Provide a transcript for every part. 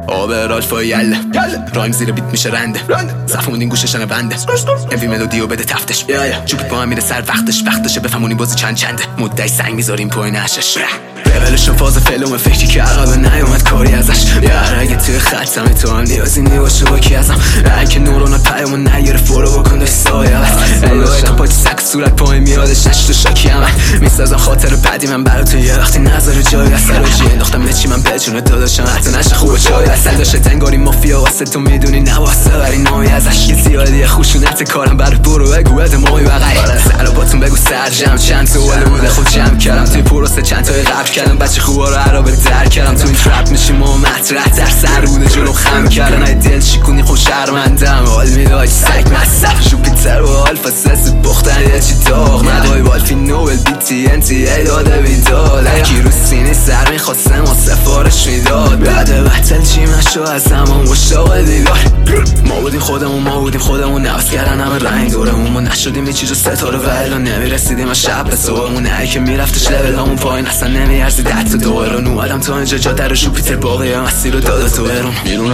آبه رالفا یله رایم زیر بیت میشه رنده صفمون این گوششن بنده اوی ملودیو بده تفتش چوبی پا هم میره سر وقتشه بفهمونی بازی چنده مدعی سنگ میذاریم پایین هشش لولش فاز فلوم فکری که عقب نیومد کاری ازش یار اگه توی خطم تو هم نیازی نیباشه با کی ازم اگه نورونات پیامو نگیره فورو بکن داشت سایه بست الهایتم پاچی سک صورت پایین میادش نشت و شاکی همه میسازم خاطر بعدی من برا تو یه وقتی نظر جای اصل و جی انداختم نچی من بجونه داداشم حتی نشه خوبه جای اصل داشته تنگاری مافیا واسه تو میدونی نواسه ولی نامی ازش یه زیادی خوشونت کارم برای برو بگو بده ماهی بقیه سر باتون بگو سرجم چند تا ولی بوده خود جمع کردم توی پروسه چند تای قبل کردم بچه خوبا رو عرابه در کردم تو این ترپ میشیم و مطرح در سر بوده جلو خم کردن ای دل شیکونی خوش شرمندم حال میدای سگ مصف جوپیتر و آلفا سس بختن یه چی داغ ندای والفی نوبل بی تی ان تی ای داده بیداد اکی رو سینی سر میخواستم و سفارش میداد بعد بطل جیمشو از زمان مشتاق دیدار ما بودیم خودمون نوز کردن همه رنگ دورمون ما نشدیم یه چیز و ستاره و الان نمیرسیدیم از شب به صبحمون ای که میرفتش لول همون پایین اصلا نمیارزید حتی دوباره اومدم تا اینجا جا در جوپیتر باقی مسیر رو داده تو برون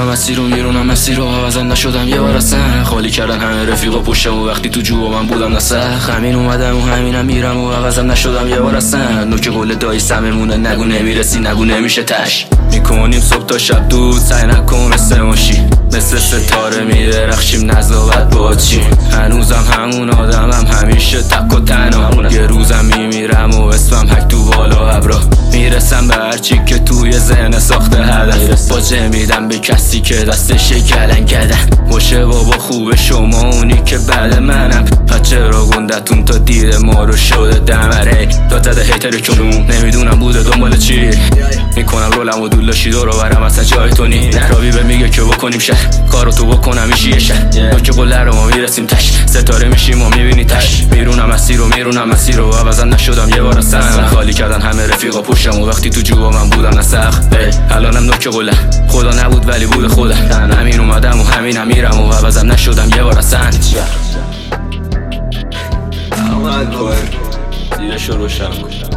میرونم مسیر رو عوضم نشدم یه بار اصلا خالی کردن همه رفیقا پشتم و وقتی تو جوبا من بودم نسخ همین اومدم و همینم میرم و عوضم نشدم یه بار اصلا نوک قول دایی سممونه نگو نمیرسی نگو نمیشه تش میکنیم صبح تا شب دود سعی نکن مثل ماشی مثل ستاره میدرخشیم نزدابت با چی هنوزم همون آدمم همیشه تک و تنها یه روزم میمیرم و اسمم حک تو بالا ابرا میرسم به هرچی که توی ذهن ساخته هدف باجه میدم به کسی که دستش کلنگ کردن باشه بابا خوبه شما اونی که بعد منم بچه را گندتون تا دید ما رو شده دمره داد زده هیتر کلون نمیدونم بوده دنبال چی میکنم رولم و دولاشی دورو برم اصلا جای تو نی رابی به میگه که بکنیم شهر کارو تو بکنم میشی شهر نوک قله رو ما میرسیم تش ستاره میشیم و میبینی تش میرونم مسیر رو عوضم نشدم یه بار اصلا خالی کردن همه رفیقا پشتم و وقتی تو جوبا من بودم نسخ الانم نوک قله خدا نبود ولی بود خودم همین اومدم و همینم میرم و عوضم نشدم یه بار اصلا زیرش رو روشن